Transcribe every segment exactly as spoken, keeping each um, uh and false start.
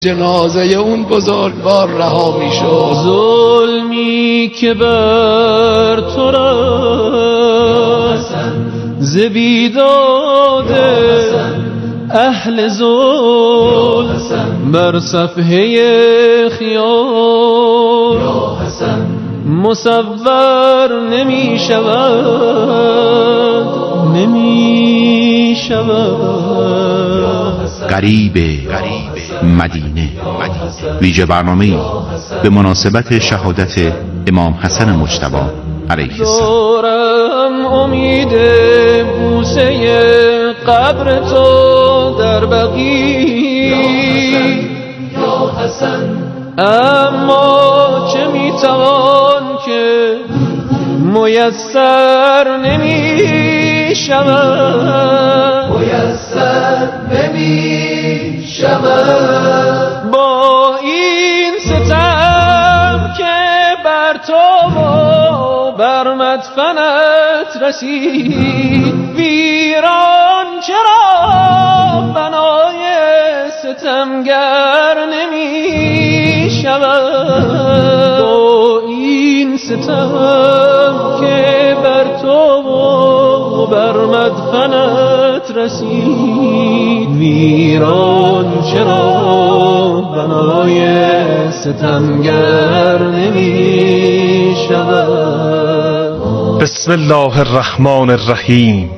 جنازه اون بزرگوار رها می شد. ظلمی که بر تو رفت ز بیداد اهل ظلم بر صفحه خیال مصور نمی شود نمی شود. غریب مدینه، ویژه برنامه‌ای به مناسبت شهادت امام حسن مجتبی علیه السلام. دارم امید بوسه قبر تو در بقیع، اما چه میتوان که میسر نمی شود، میسر نمی شود. با این ستم که بر تو و بر مدفنت رسید، ویران چرا بنای ستمگر نمی شود. با این ستم که بر تو و بر مدفنت رسید، ویران چرا بنای ستمگر نمی شود. بسم الله الرحمن الرحیم.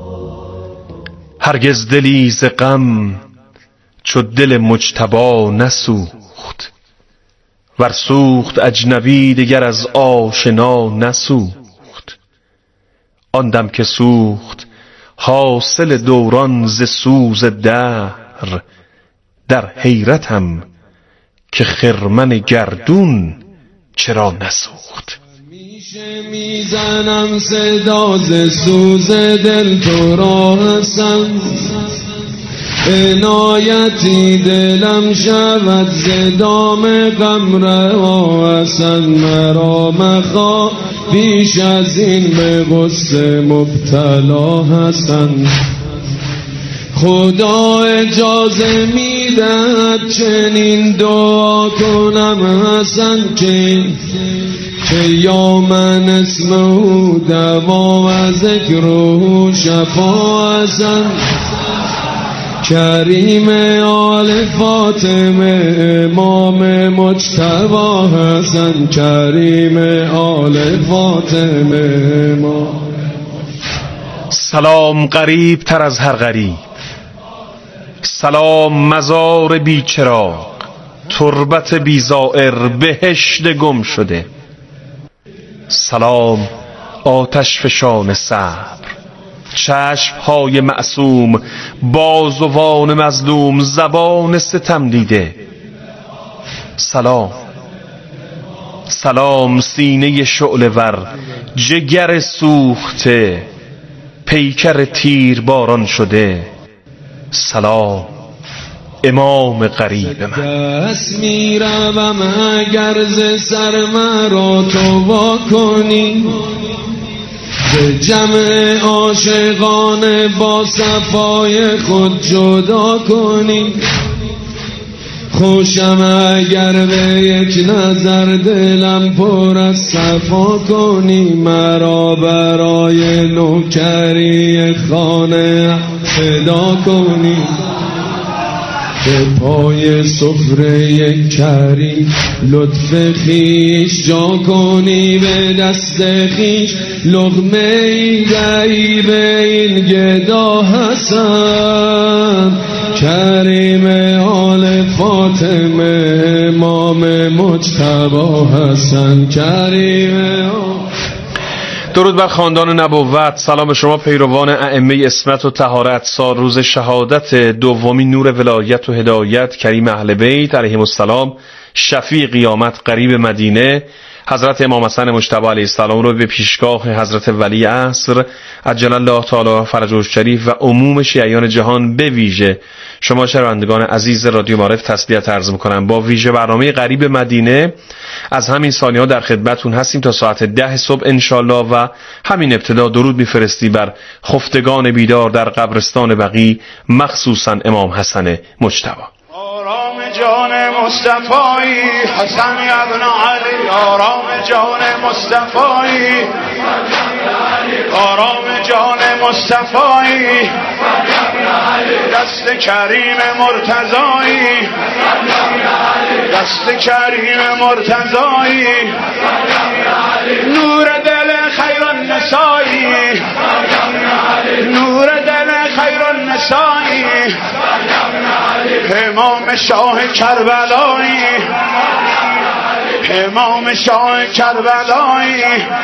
هرگز دلی ز غم چو دل مجتبی نسوخت، ور سوخت اجنبی دگر از آشنا نسوخت. آن دم که سوخت حاصل دوران ز سوز دهر، در حیرتم که خرمن گردون چرا نسوخت. میشه میزنم صدا ز سوز دل تو را هستم، عنایتی دلم شود ز دام غم رها هستن. مرا مخواه بیش از این به غصه مبتلا هستن. خدا اجازه میدهد چنین دعا کنم حسن که که یا من اسمه دوا و ذکره شفا حسن. کریم آل فاطمه امام مجتبی حسن، کریم آل فاطمه امام. سلام غریب تر از هر غریب، سلام مزار بیچراغ، تربت بیزائر بهشت گم شده. سلام آتش فشان صبر، چشم های معصوم، بازوان مظلوم، زبان ستم دیده. سلام سلام سینه شعله ور، جگر سوخته، پیکر تیر باران شده. سلام امام غریب من. دست میروم اگر ز سر مرا تو وا کنی، ز جمع عاشقان با صفای خود جدا کنی. خوشم اگر به یک نظر دلم پر از صفا کنی، مرا برای نوکری خانه فدا کنی. به پای سفره کریم لطف خیش جا کنی، به دست خیش لقمه ای دهی به این گدا حسن. کریم آل فاطمه امام مجتبی حسن، کریم آل. درود بر خاندان نبوت. سلام شما پیروان ائمه عصمت و طهارت. سال روز شهادت دومین نور ولایت و هدایت کریم اهل بیت علیهم السلام، شفیع قیامت، غریب مدینه، حضرت امام حسن مجتبی علیه السلام رو به پیشگاه حضرت ولی عصر عجل الله تعالی فرجه الشریف و عموم شیعیان جهان به ویژه شما شنوندگان عزیز رادیو معارف تسلیت عرض می‌کنم. با ویژه برنامه غریب مدینه از همین ثانیه‌ها در خدمتتون هستیم تا ساعت ده صبح انشالله و همین ابتدا درود می‌فرستی بر خفتگان بیدار در قبرستان بقیع، مخصوصا امام حسن مجتبی. جان مصطفی حسن ابن علی آرام جان مصطفی آرام جان مصطفی دست کریم مرتضی دست کریم مرتضی نور دل خیر النسائی نور دل خیر النسائی امام شاه کربلایی امام شاه کربلایی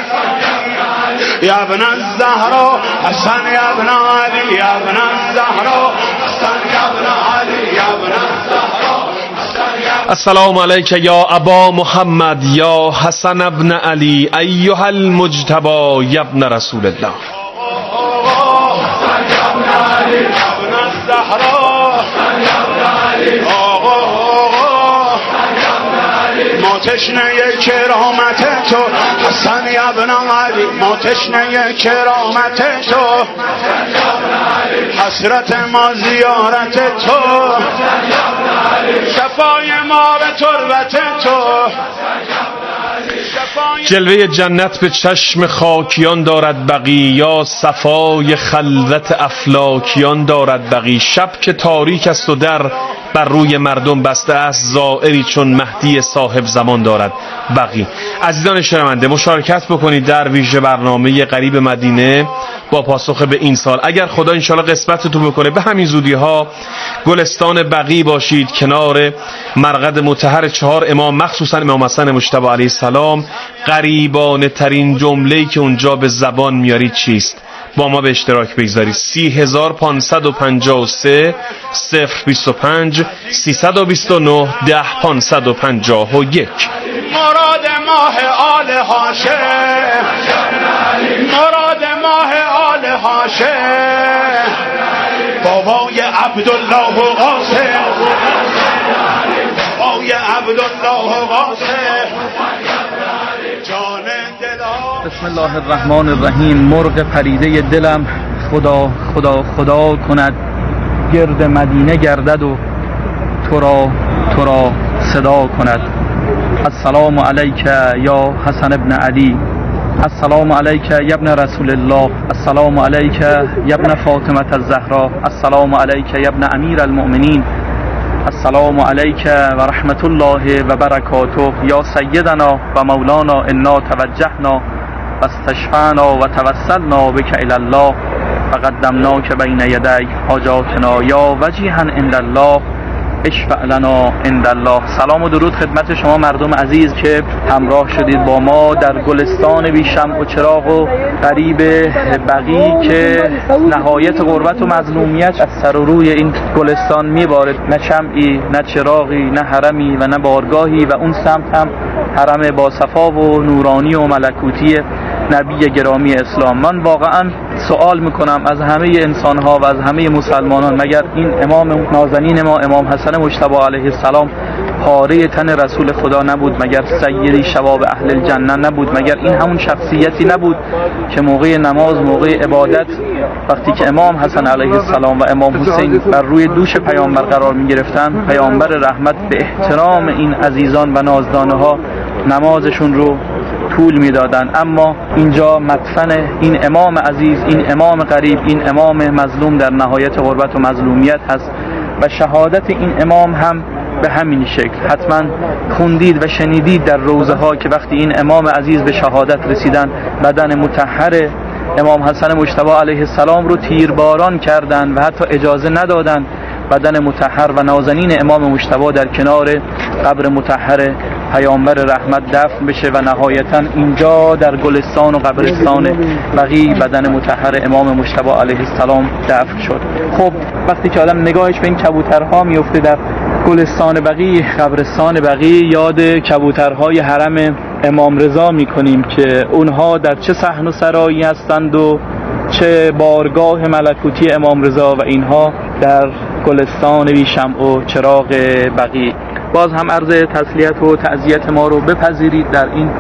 یا ابن الزهرا حسن یا ابن علی یا ابن الزهرا حسن یا ابن علی یا ابن الزهرا. السلام علیک یا ابا محمد یا حسن ابن علی ایها المجتبی یا ابن رسول الله. ما تشنه کرامت تو حسن ابن علی ما تشنه کرامت تو حسرت ما زیارت تو شفای ما به تربت تو. جلوه جنت به چشم خاکیان دارد بقی یا صفای خلوت افلاکیان دارد بقی. شب که تاریک است و در بر روی مردم بسته است زائری چون مهدی صاحب زمان دارد بقی. عزیزان شنونده مشارکت بکنید در ویژه برنامه غریب مدینه با پاسخ به این سال. اگر خدا انشالله قسمتتون بکنه به همین زودی ها گلستان بقی باشید کنار مرقد مطهر چهار امام مخصوصا امام حسن مجتبی علیه السلام. غریبانه ترین جمله‌ای که اونجا به زبان میارید چیست؟ با ما به اشتراک بگذارید. سی هزار پانصد و پنجاه و سه صفر بیست و پنج سیصد و بیست و نه ده پانصد و پنجاه و یک. مراد ماه آل هاشم مراد ماه آل هاشم بابای عبدالله و قاسم بابای عبدالله و قاسم جان دلم. بسم الله الرحمن الرحیم. مرغ پریده دلم خدا خدا خدا کند گرد مدینه گردد و تو را تو را صدا کند. السلام علیک یا حسن ابن علی السلام علیک یا ابن رسول الله السلام علیک یا ابن فاطمه الزهرا السلام علیک یا ابن امیر المؤمنین السلام علیک و رحمت الله و برکاته یا سیدنا و مولانا انا توجهنا و استشفعنا و توسلنا بک الی الله و قدمناک بین یدی حاجاتنا یا وجیها عند الله اشفع لنا عند الله. سلام و درود خدمت شما مردم عزیز که همراه شدید با ما در گلستان بی شمع و چراغ و غریب بقی که نهایت غربت و مظلومیت از سر و روی این گلستان میبارد. نه شمعی نه چراغی نه حرمی و نه بارگاهی و اون سمت هم حرم با صفا و نورانی و ملکوتی نبی گرامی اسلام. من واقعا سوال میکنم از همه انسان ها و از همه مسلمانان مگر این امام نازنین ما امام حسن مجتبی علیه السلام پاره تن رسول خدا نبود؟ مگر سیدی شباب اهل الجنه نبود؟ مگر این همون شخصیتی نبود که موقع نماز موقع عبادت وقتی که امام حسن علیه السلام و امام حسین بر روی دوش پیامبر قرار میگرفتن پیامبر رحمت به احترام این عزیزان و نازدانه ها نمازشون رو طول میدادن؟ اما اینجا مدفن این امام عزیز، این امام غریب، این امام مظلوم در نهایت غربت و مظلومیت هست و شهادت این امام هم به همین شکل. حتما خوندید و شنیدید در روزه ها که وقتی این امام عزیز به شهادت رسیدن بدن مطهر امام حسن مجتبی علیه السلام رو تیرباران کردن و حتی اجازه ندادن بدن مطهر و نازنین امام مجتبی در کنار قبر مطهر پیامبر رحمت دفن بشه و نهایتا اینجا در گلستان و قبرستان بقی بدن مطهر امام مجتبی علیه السلام دفن شد. خب وقتی که آدم نگاهش به این کبوترها میفته در گلستان بقی قبرستان بقی یاد کبوترهای حرم امام رضا میکنیم که اونها در چه صحن و سرایی هستند و چه بارگاه ملکوتی امام رضا و اینها در گلستان بی شمع و چراغ بقی. باز هم عرض تسلیت و تعزیت ما رو بپذیرید در این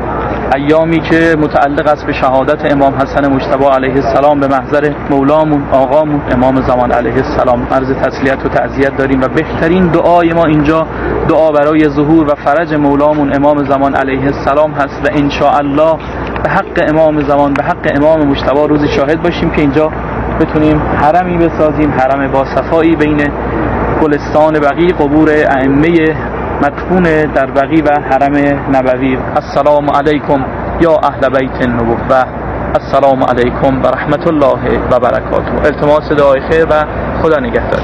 ایامی که متعلق است به شهادت امام حسن مجتبی علیه السلام به محضر مولامون آقامون امام زمان علیه السلام، عرض تسلیت و تعزیت داریم و بهترین دعای ما اینجا دعا برای ظهور و فرج مولامون امام زمان علیه السلام هست و ان شاء الله به حق امام زمان، به حق امام مجتبی روزی شاهد باشیم که اینجا بتونیم حرمی بسازیم، حرم با صفایی بین گلستان بقیع، قبور ائمه مدفون در بقیع و حرم نبوی. السلام علیکم یا اهل بیت النبوة، السلام علیکم و رحمت الله و برکاته. التماس دعای خیر و خدا نگهدار.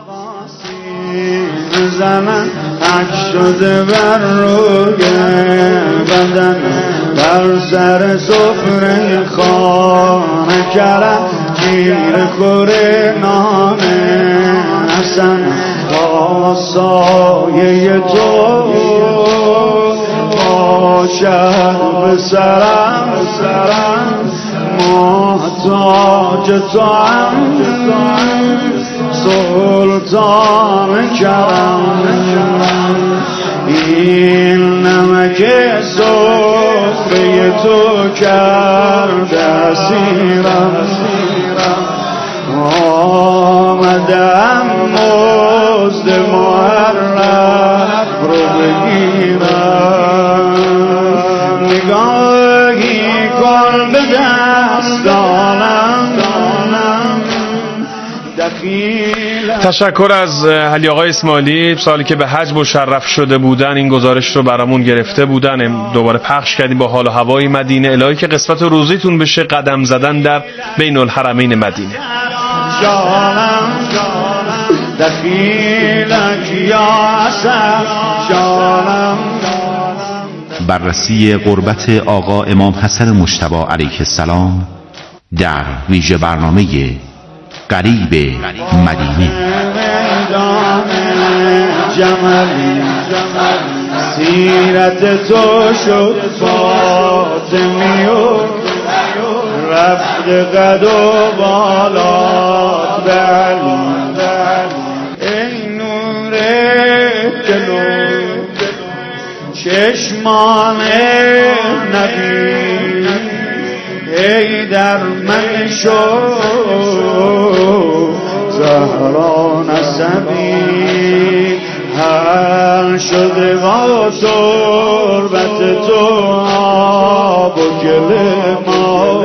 زمن حک شده بر روی بدن، بر سر سفره خانه کرم گیر خوره نام حسن. تا سایه تو باشد به سرم سرم، محتاج تو هم سلطان کرم. این نمک سفره تو کرده سیرم، آمدم مزد محرم رو بگیرم. نگاهی کن به دستانم، تشکر از علی آقای اسماعیلی، سالی که به حج مشرف شده بودن این گزارش رو برامون گرفته بودن، دوباره پخش کردیم با حال و هوای مدینه. الهی که قسمت روزیتون بشه قدم زدن در بین الحرمین مدینه. جانم دخیلک یا حسن جانم. بررسی قربت آقا امام حسن مجتبی علیه السلام در ویژه برنامه قریب مدینه. جمالی سیرت تو شد فاطمی و رفت قد و بالات به علی. ای نور جلو چشمان نبی، ای در من شو زهرا نسبی. هر شده با تربت تو آب و گل ما،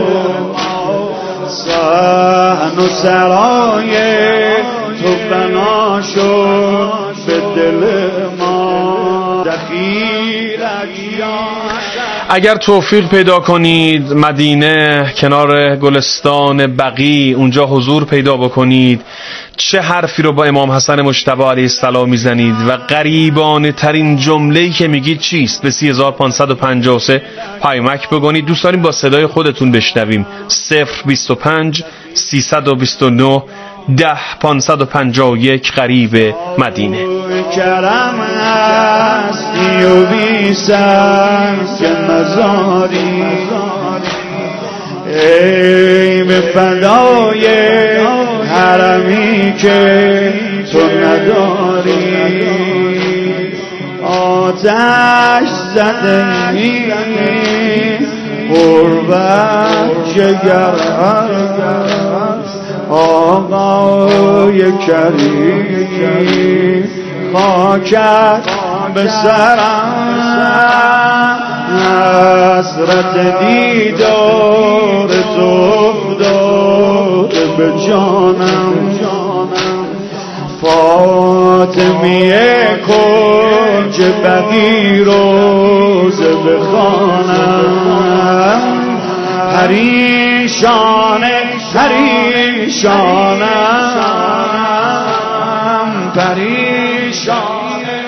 صحن و سرای تو بنا شد به دل ما. دخیلک یا اگر توفیق پیدا کنید مدینه کنار گلستان بقیع اونجا حضور پیدا بکنید، چه حرفی رو با امام حسن مجتبی علیه السلام میزنید و غریبانه ترین جمله‌ای که میگید چیست؟ به سه هزار و پانصد و پنجاه و سه پیامک بگونید. دوست داریم با صدای خودتون بشنویم. صفر بیست و پنج سیصد و بیست و نه ده پانصد و پنجاه و یک قریب مدینه. کرم هستی و بی سر که مزاری، ای به فدای حرمی که تو نداری. آتش زده ای قربت جگر آقای کریم. خاکت به سرم حسرت دیدار تو افتاده به جانم. فاطمیه کنج بقیع روزه بخوانم. پریشانه پریشانم پریشانه.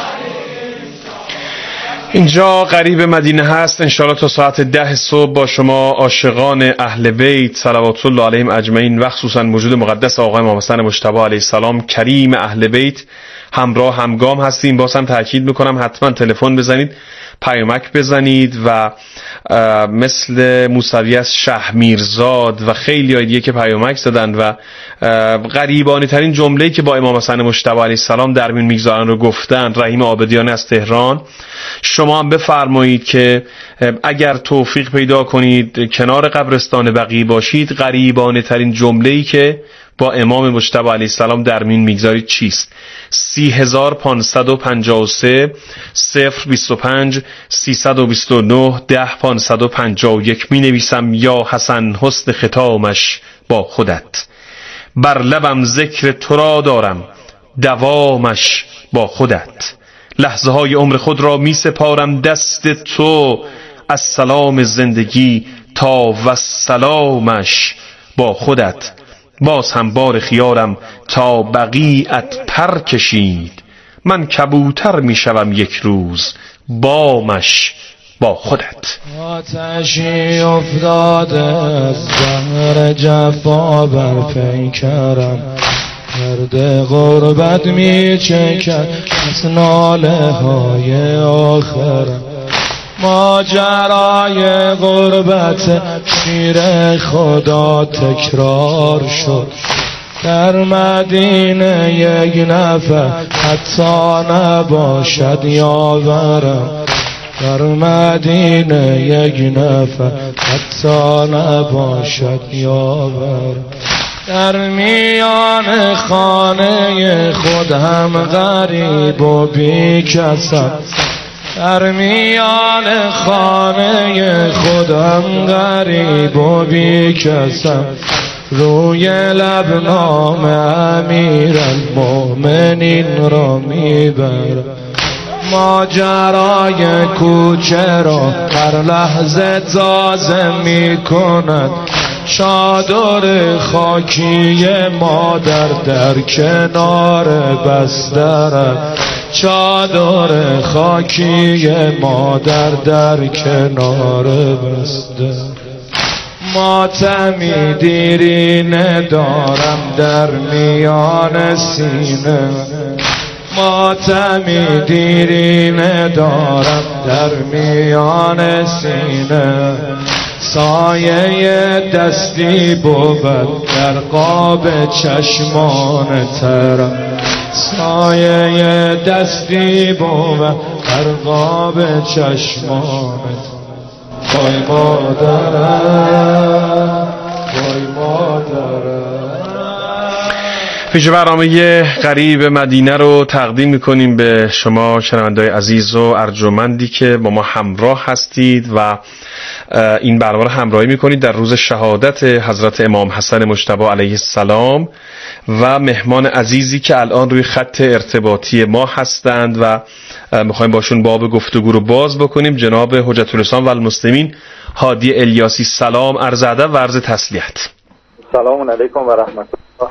اینجا قریب مدینه هست. انشاءالله تا ساعت ده صبح با شما عاشقان اهل بیت صلوات الله علیهم اجمعین و خصوصا موجود مقدس آقای امام حسن مجتبی علیه السلام کریم اهل بیت همراه همگام هستیم. باز هم تاکید میکنم حتما تلفن بزنید، پیامک بزنید و مثل موسوی از شهمیرزاد و خیلی های دیگه که پیامک زدن و غریبانه ترین جمله‌ای که با امام حسن مجتبی علیه السلام در میون میگذارن رو گفتن. رحیم عابدیان از تهران: شما هم بفرمایید که اگر توفیق پیدا کنید کنار قبرستان بقیع باشید، غریبانه ترین جمله‌ای که با امام مجتبی علیه السلام در میون میگذارید چیست؟ سی هزار پانصد و پنجاه و سه صفر بیست و پنج سیصد و بیست و نه ده پانصد و پنجاه و یک می نویسم: یا حسن حسن ختامش با خودت، بر لبم ذکر تو را دارم دوامش با خودت، لحظه های عمر خود را می سپارم دست تو، از سلام زندگی تا و سلامش با خودت، باز هم بار خیارم تا بقیعت پر کشید، من کبوتر می شوم یک روز بامش با خودت. آتشی افتاده از بحر جفا بر پیکرم، درد غربت می چکد از ناله های آخرم، ماجرای غربت شیر خدا تکرار شد، در مدینه یک نفر حتی نباشد یاورم، در مدینه یک نفر حتی نباشد یاورم، در میان خانه خود هم غریب و بی کسم، در میان خانه خودم غریب و بی کسم، روی لب نام امیر المؤمنین را میبرم، ماجرای کوچه را هر لحظه تازه میکند، چادر خاکی مادر در کنار بسترم، چادر خاکی مادر در کنار بستر، ماتمی دیرینه دارم در میان سینه، ماتمی دیرینه دارم در میان سینه، سایه دستی بود در قاب چشمان ترم، سایه دستی بود در قاب چشمان ترم، وای مادرم وای مادرم. پیش برنامه غریب مدینه رو تقدیم میکنیم به شما شنونده‌های عزیز و ارجمندی که با ما همراه هستید و این برنامه رو همراهی میکنید در روز شهادت حضرت امام حسن مجتبی علیه السلام و مهمان عزیزی که الان روی خط ارتباطی ما هستند و میخوایم باشون باب گفتگو رو باز بکنیم. جناب حجت الاسلام و المسلمین هادی الیاسی، سلام، عرض ادب و عرض تسلیت. سلام علیکم و رحمت الله.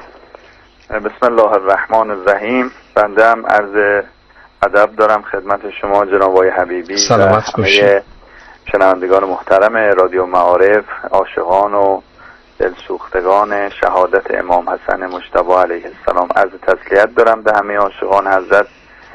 بسم الله الرحمن الرحیم. بنده هم عرض ادب دارم خدمت شما جناب آقای حبیبی و همه شنوندگان محترم رادیو معارف، عاشقان و دلسوختگان شهادت امام حسن مجتبی علیه السلام. عرض تسلیت دارم به همه عاشقان حضرت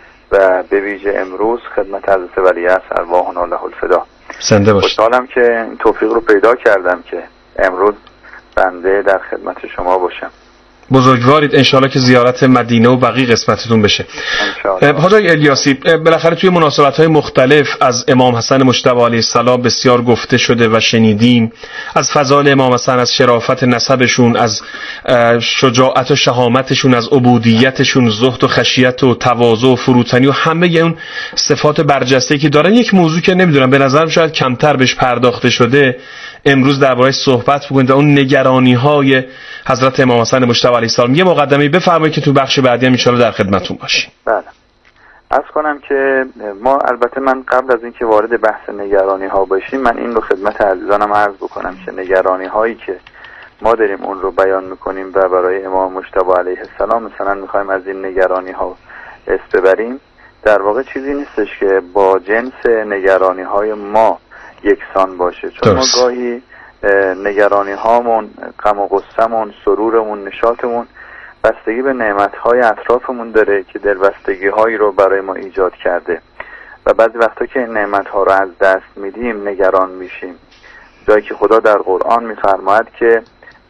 و به ویژه امروز خدمت حضرت ولیعصر ارواحنا له الفدا. زنده باشید. خوشحالم که این توفیق رو پیدا کردم که امروز بنده در خدمت شما باشم. بزرگوارید، انشالله که زیارت مدینه و بقیه قسمتتون بشه. حاج الیاسی، بالاخره توی مناسبت‌های مختلف از امام حسن مجتبی علیه السلام بسیار گفته شده و شنیدیم، از فضائل امام حسن، از شرافت نسبشون، از شجاعت و شهامتشون، از عبودیتشون، زهد و خشیت و تواضع و فروتنی و همه اون صفات برجسته‌ای که دارن. یک موضوع که نمیدونم به نظرم شاید کمتر بهش پرداخته شده امروز درباره‌اش صحبت بکنید، اون نگرانی‌های حضرت امام حسن مجتبی علیه السلام. یه مقدمه بفرمایید که تو بخش بعدی هم ان شاءالله در خدمتتون باشیم. بله. عرض کنم که ما البته من قبل از اینکه وارد بحث نگرانی‌ها بشیم، من این رو خدمت عزیزانم عرض بکنم که نگرانی‌هایی که ما داریم اون رو بیان می‌کنیم و برای امام مجتبی علیه السلام مثلا می‌خوایم از این نگرانی‌ها اسم ببریم، در واقع چیزی نیستش که با جنس نگرانی‌های ما یکسان باشه، چون درست. ما گاهی نگرانی هامون، غم و غصه‌مون، سرورمون، نشاطمون بستگی به نعمت‌های اطرافمون داره که دلبستگی‌هایی رو برای ما ایجاد کرده و بعضی وقتا که این نعمت‌ها رو از دست میدیم نگران میشیم، جایی که خدا در قرآن میفرماید که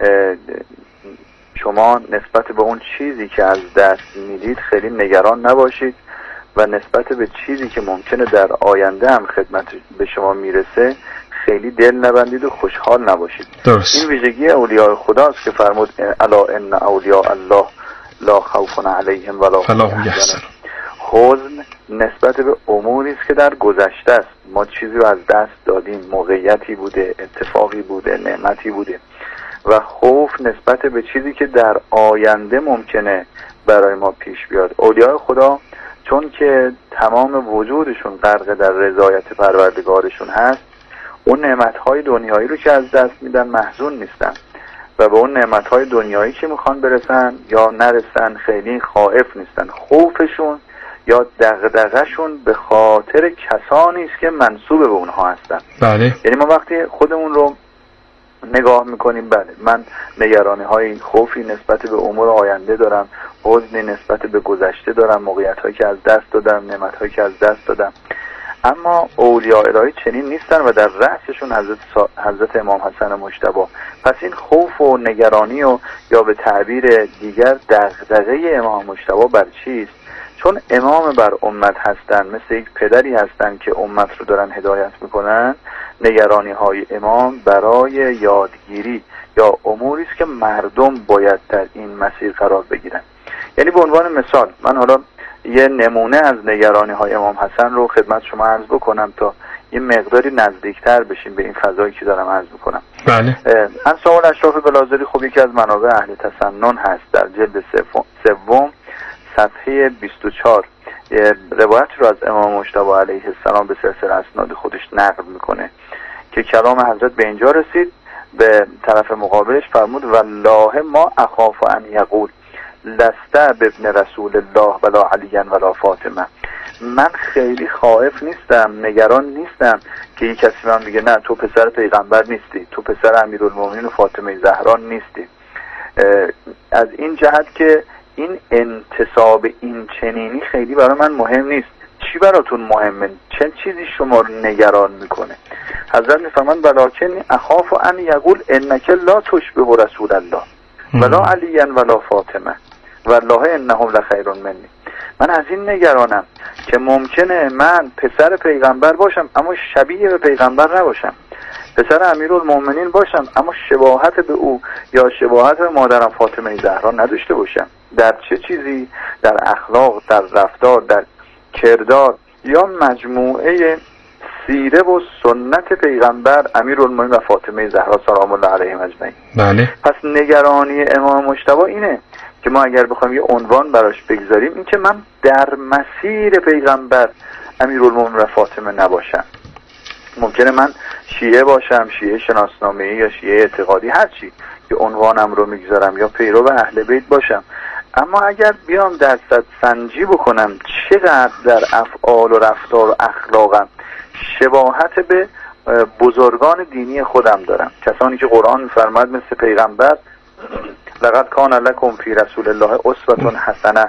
شما نسبت به اون چیزی که از دست میدید خیلی نگران نباشید و نسبت به چیزی که ممکنه در آینده هم خدمت به شما میرسه خیلی دل نبندید و خوشحال نباشید. درست. این ویژگی اولیاء خداست که فرمود الا ان اولیاء الله لا خوف علیهم ولا هم یحزنون. حزن نسبت به اموری است که در گذشته است، ما چیزی رو از دست دادیم، موقعیتی بوده، اتفاقی بوده، نعمتی بوده، و خوف نسبت به چیزی که در آینده ممکنه برای ما پیش بیاد. اولیاء خدا چون که تمام وجودشون غرق در رضایت پروردگارشون هست، اون نعمت‌های دنیایی رو که از دست میدن محزون نیستن و به اون نعمت‌های دنیایی که میخوان برسن یا نرسن خیلی خائف نیستن. خوفشون یا دغدغه‌شون به خاطر کسانی است که منسوب به اونها هستن. بله. یعنی ما وقتی خودمون رو نگاه میکنیم، بله من نگرانی های خوفی نسبت به امور آینده دارم، حزنی نسبت به گذشته دارم، موقعیت هایی که از دست دادم، نعمت هایی که از دست دادم. اما اولیاء الهی چنین نیستن و در رأسشون حضرت, سا... حضرت امام حسن مجتبی. پس این خوف و نگرانی و یا به تعبیر دیگر دغدغه امام مجتبی بر چیست؟ چون امام بر امت هستن، مثل یک پدری هستن که امت رو دارن هدایت میکنن. نگرانی های امام برای یادگیری یا اموری است که مردم باید در این مسیر قرار بگیرن. یعنی به عنوان مثال من حالا یه نمونه از نگرانی های امام حسن رو خدمت شما عرض بکنم تا یه مقداری نزدیکتر بشیم به این فضایی که دارم عرض بکنم. بله. انصاف الاشراف بلازری خب یکی از منابع اهل تسنن هست. در جلد سوم صفحه بیست و چهار روایت رو از امام مجتبی علیه السلام به سلسله اسناد خودش نقل میکنه که کلام حضرت به اینجا رسید، به طرف مقابلش فرمود والله ما اخاف ان یقول لست بابن رسول الله ولا علی ولا فاطمه. من خیلی خائف نیستم، نگران نیستم که یک کسی من بگه نه تو پسر پیغمبر نیستی، تو پسر امیرالمومنین و فاطمه زهرا نیستی. از این جهت که این انتصاب این چنینی خیلی برای من مهم نیست. چی براتون مهمه؟ چه چیزی شما رو نگران میکنه؟ حضرت میفرمان ولکن اخاف ان یقول انک لا تشبه رسول الله ولا علی ولا فاطمه والله انهم لخیر منی. من از این نگرانم که ممکنه من پسر پیغمبر باشم اما شبیه به پیغمبر نباشم، پسر امیرالمومنین باشم اما شباهت به او یا شباهت به مادرم فاطمه زهرا نداشته باشم. در چه چیزی؟ در اخلاق، در رفتار، در کردار یا مجموعه سیره و سنت پیغمبر امیرالمومنین و فاطمه زهرا سلام الله علیهم اجمعین. بله. پس نگرانی امام مجتبی اینه که ما اگر بخوایم یه عنوان براش بگذاریم این که من در مسیر پیغمبر امیرالمومنین و فاطمه نباشم. ممکنه من شیعه باشم، شیعه شناسنامه‌ای یا شیعه اعتقادی، هر چی که عنوانم رو میگذارم، یا پیرو اهل بیت باشم، اما اگر بیام درصد سنجی بکنم چقدر در افعال و رفتار و اخلاقم شباهت به بزرگان دینی خودم دارم، کسانی که قرآن می‌فرماید مثل پیغمبر لقد کان لکم فی رسول الله اسوة حسنه،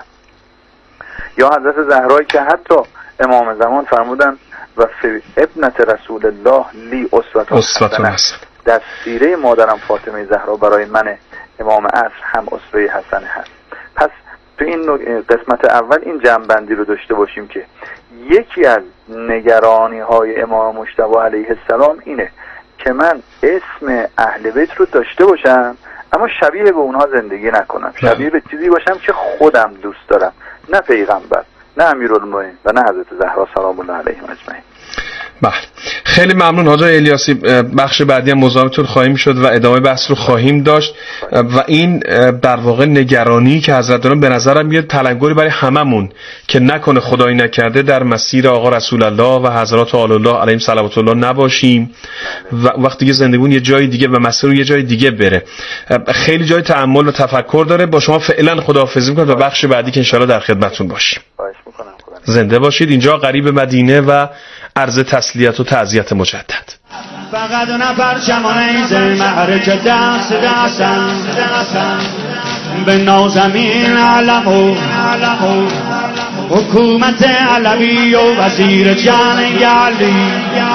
یا حضرت زهرایی که حتی امام زمان فرمودن و فی ابنت رسول الله لی اسوة حسنه، در سیره مادرم فاطمه زهرا برای من امام عصر هم اسوه حسنه هست. پس تو این قسمت اول این جمع‌بندی رو داشته باشیم که یکی از نگرانی های امام مجتبی علیه السلام اینه که من اسم اهل بیت رو داشته باشم اما شبیه به اونها زندگی نکنم، شبیه به چیزی باشم که خودم دوست دارم، نه پیغمبر، نه امیرالمومنین و نه حضرت زهرا سلام الله علیهم اجمعین. بله، خیلی ممنون حاج الیاسی. بخش بعدی هم مزاحمتون خواهیم شد و ادامه بحث رو خواهیم داشت و این در واقع نگرانی که حضرت دارن به نظرم یه تلنگری برای هممون که نکنه خدایی نکرده در مسیر آقا رسول الله و حضرات آل الله علیهم صلوات الله نباشیم و وقتی که زندگیمون یه جای دیگه و مسیر رو یه جای دیگه بره. خیلی جای تأمل و تفکر داره. با شما فعلا خداحافظی می‌کنم و بخش بعدی که ان شاءالله در خدمتتون باشیم. زنده باشید. اینجا قریب مدینه و عرض تسلیت و تعزیت مجدد. فقط نفر چمانیز معرکه دست دستم به نازمین علمو حکومت علوی و وزیر جنگلی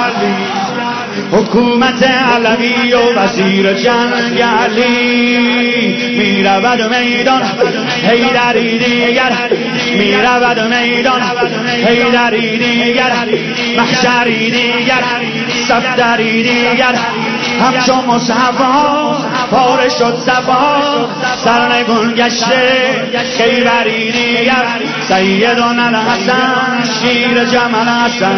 حکومت علوی و وزیر جنگلی میرود و میدان حیدری دیگر میرود و میدان حیدری دیگر محشری دیگر صفدری دیگر همچون مصحفا پاره شد زبان سرنگون گشته خیبری دیگر سیدون الحسن شیر جمل حسن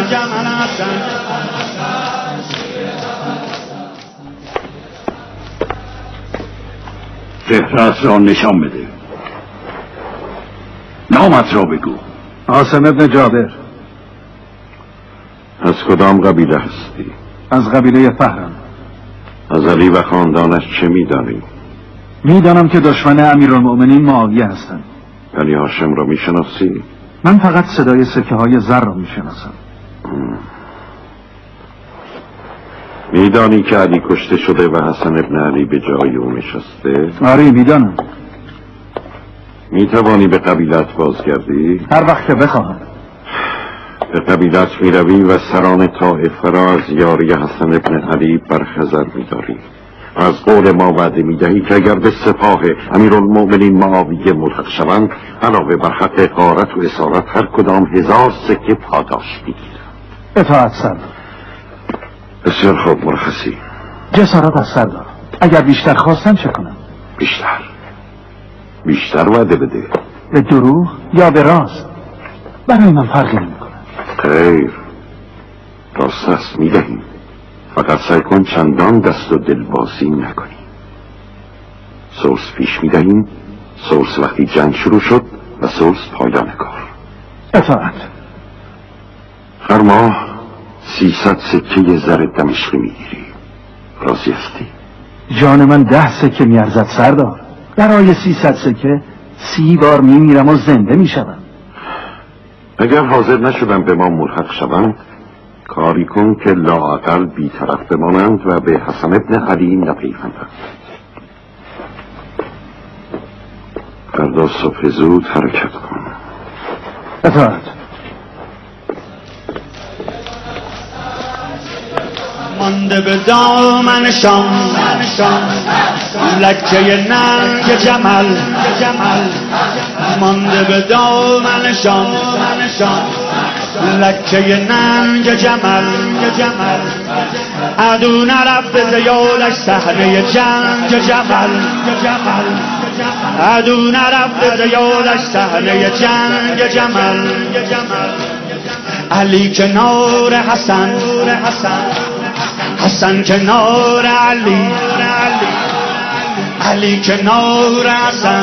فهرست را نشان بده. نامت را بگو. عاصم ابن جابر. از کدام قبیله هستی؟ از قبیله فهرم. از علی و خاندانش چه میدانی؟ میدانم که دشمن امیرالمؤمنین معاویه هستند. بنی هاشم را میشناسی؟ من فقط صدای سکه های زر را میشناسم. میدانی که علی کشته شده و حسن ابن علی به جای او نشسته؟ آره میدانم. میتوانی به قبیلت بازگردی؟ هر وقت که بخواهم. به قبیلت میروی و سران طائفه را از یاری حسن ابن علی برخزر میداری. از قول ما وعده میدهی که اگر به سپاه امیرالمؤمنین معاویه ملحق شوند علاوه بر حق غارت و اسارت هر کدام هزار سکه پاداش میگیرند. اطاعت سردار. بسیار خوب مرخصی. جسارت از سردار. اگر بیشتر خواستن چه کنم؟ بیشتر بیشتر وعده بده. به دروغ یا به راست؟ برای من فرقی نمی کنه. خیر راست است میدهیم، فقط سعی کن چندان دست و دلبازی نکنی. سورس پیش میدهیم. سورس وقتی جنگ شروع شد و سورس پایان کار. اطاعت. هر ماه سیصد سکه زر دمشقی میگیری. راضی هستی؟ جان من ده سکه میارزد سردار. برای سیصد سکه سی بار میمیرم و زنده میشوم. اگر حاضر نشدن به ما ملحق شوند کاری کن که لااقل بی‌طرف بمانند و به حسن ابن علی نپیوندند. فردا صبح زود حرکت کن. اطاعت. مانده به دامنشان لکه ننگ جمل مانده به دامنشان لکه ننگ جمل عدو نرفت به زیادش صحنه جنگ جمل عدو نرفت به زیادش صحنه جنگ جمل علی کنار حسن حسن کنار علی علی کنار حسن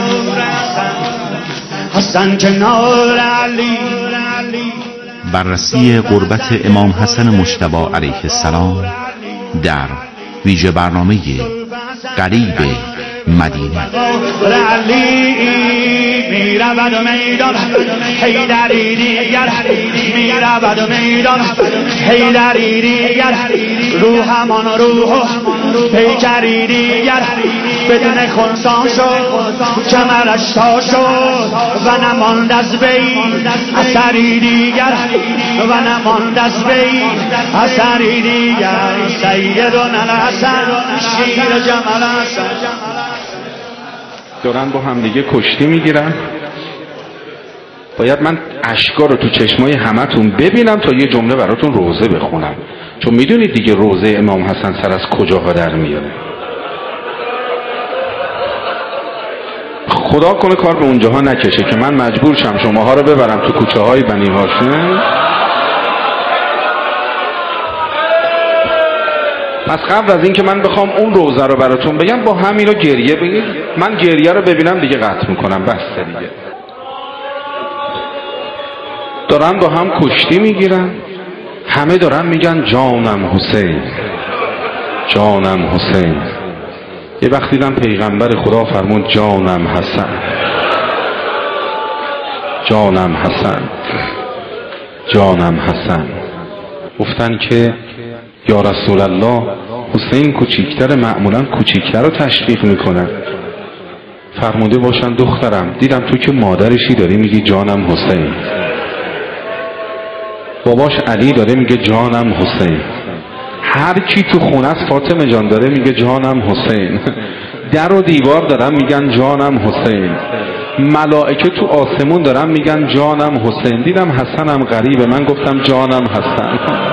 حسن کنار علی. بررسی قربت امام حسن مجتبی علیه السلام در ویژه برنامه قریب مدینه. علی میرود و میدان حیدری دیگر میرود و میدان حیدری دیگر روح همان روح پیکری دیگر بدون خونسان شد کمرش تا شد و نماند از وی اثری دیگر و نماند از وی اثری دیگر سیدون الحسن شیر جمل حسن. دارن با هم دیگه کشتی میگیرن. باید من اشکا رو تو چشمای همتون ببینم تا یه جمله براتون روزه بخونم، چون میدونید دیگه روزه امام حسن سر از کجاها در میاره. خدا کنه کار به اونجاها نکشه که من مجبور شم شماها رو ببرم تو کوچه های بنی هاشم. پس قبل از این که من بخوام اون روزه رو براتون بگم با همین رو گریه بگید. من گریه رو ببینم دیگه قطع میکنم. بسته دیگه. دارن با هم کشتی میگیرن، همه دارن میگن جانم حسین جانم حسین. یه وقت دیدم پیغمبر خدا فرمود جانم حسن جانم حسن جانم حسن. گفتن که یا رسول الله حسین کوچیکتر، معمولا کوچیکتر رو تشویق میکنن. فرموده باشن دخترم دیدم تو که مادرشی داری میگی جانم حسین. باباش علی داره میگه جانم حسین. هر کی تو خونه است فاطمه جان داره میگه جانم حسین. در و دیوار دارن میگن جانم حسین. ملائکه تو آسمون دارن میگن جانم حسین. دیدم حسنم غریبه، من گفتم جانم حسن.